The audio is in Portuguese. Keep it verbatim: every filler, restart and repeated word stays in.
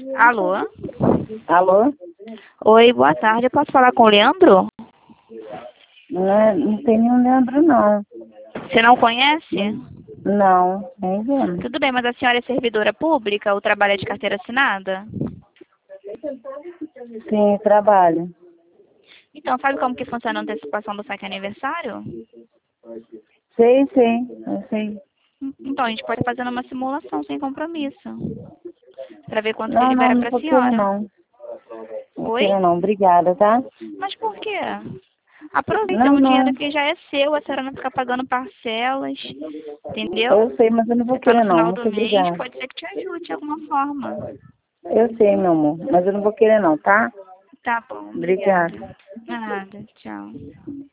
Alô? Alô? Oi, boa tarde. Eu posso falar com o Leandro? Não, é- não tem nenhum Leandro, não. Você não conhece? Não, nem vendo. Tudo bem, mas a senhora é servidora pública ou trabalha de carteira assinada? Sim, trabalho. Então, sabe como que funciona a antecipação do saque aniversário? Sei, sei, eu sei. Então, a gente pode fazer uma simulação sem compromisso. Pra ver quanto que Não, não, libera não pra vou querer, senhora. não. Não vou Oi? querer, não. Obrigada, tá? Mas por quê? Aproveita, Não, o dinheiro não. que já é seu, a senhora não fica pagando parcelas, entendeu? Eu sei, mas eu não vou Você tá no querer, não. final do Muito mês, obrigada. pode ser que te ajude de alguma forma. Eu sei, meu amor, mas eu não vou querer, não, tá? Tá bom, Obrigada. obrigada. Nada, tchau.